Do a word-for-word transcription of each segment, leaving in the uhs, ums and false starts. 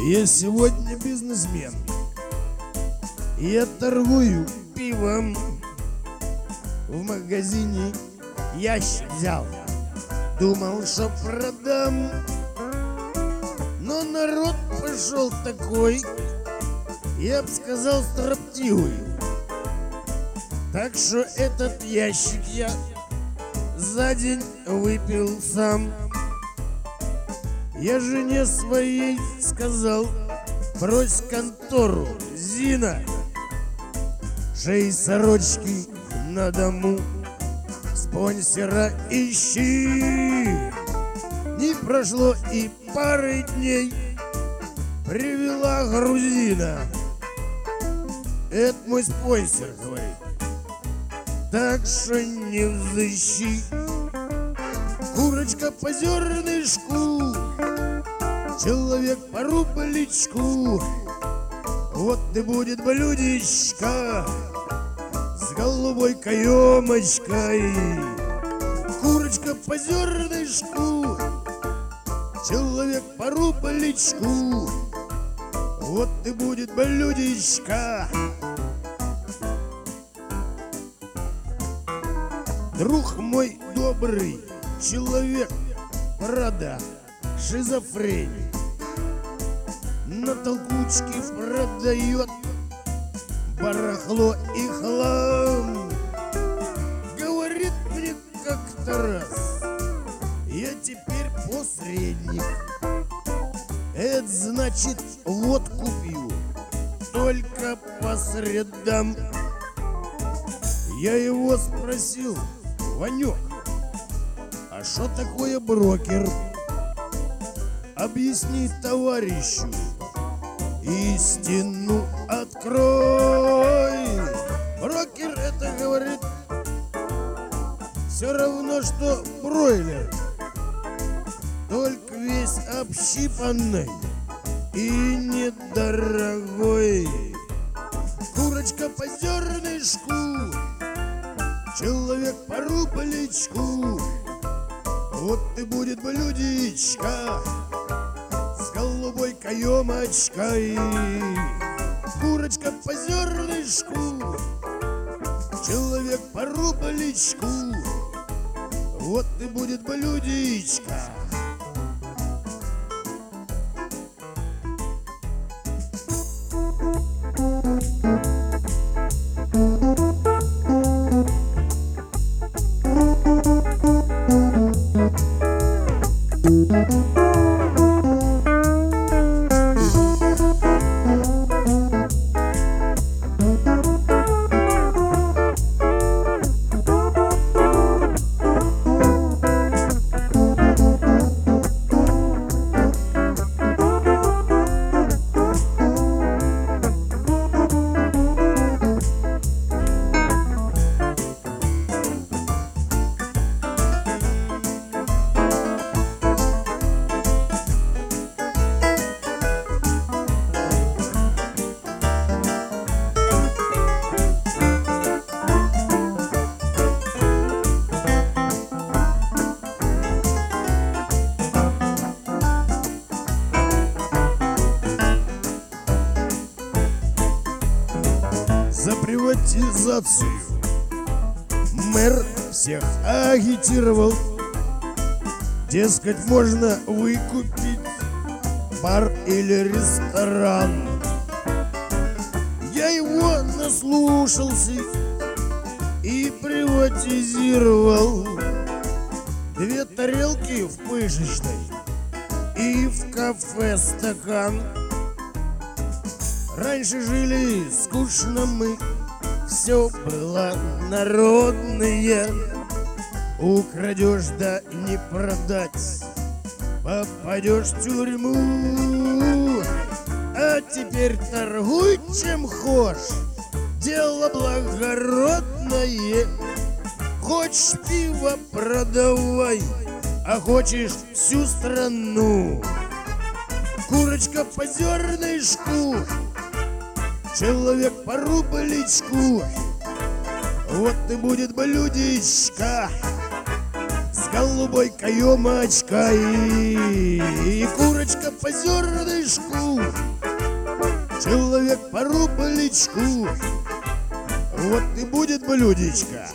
Я сегодня бизнесмен. Я торгую пивом. В магазине ящик взял, думал, что продам. Но народ пошел такой, я б сказал, строптивый. Так что этот ящик я за день выпил сам. Я жене своей сказал: брось контору, Зина, шесть сорочки на дому, спонсора ищи. Не прошло и пары дней, привела грузина. Это мой спонсор, говорит, так что не взыщи. Курочка по зернышку, человек по рубличку. Вот и будет блюдечко с голубой каемочкой. Курочка по зернышку, человек по рубличку. Вот и будет блюдечко. Друг мой добрый человек, правда, шизофреник, на толкучке продает барахло и хлам. Говорит мне как-то раз: я теперь посредник. Это значит, водку пью только по средам. Я его спросил: Ванек, а что такое брокер? Объясни товарищу, истину открой. Брокер — это, говорит, все равно, что бройлер, только весь общипанный и недорогой. Курочка по зернышку, человек по рубличку. Вот и будет блюдечко с голубой каемочкой. Курочка по зернышку, человек по рубличку. Вот и будет блюдечко. За приватизацию мэр всех агитировал. Дескать, можно выкупить бар или ресторан. Я его наслушался и приватизировал. Две тарелки в пышечной и в кафе стакан. Раньше жили скучно мы, все было народное. Украдешь да не продать, попадешь в тюрьму. А теперь торгуй чем хочешь, дело благородное. Хочешь пиво — продавай, а хочешь всю страну. Курочка по зернышку, человек по рубличку. Вот и будет блюдечко с голубой каемочка и, и курочка по зернышку, человек по рубличку. Вот и будет блюдечко.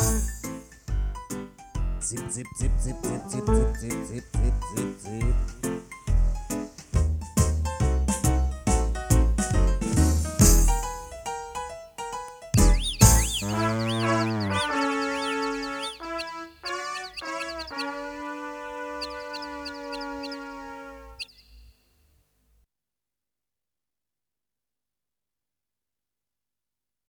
Цып-цып-цып-цып-цып-цып-цып-цып-цып-цып.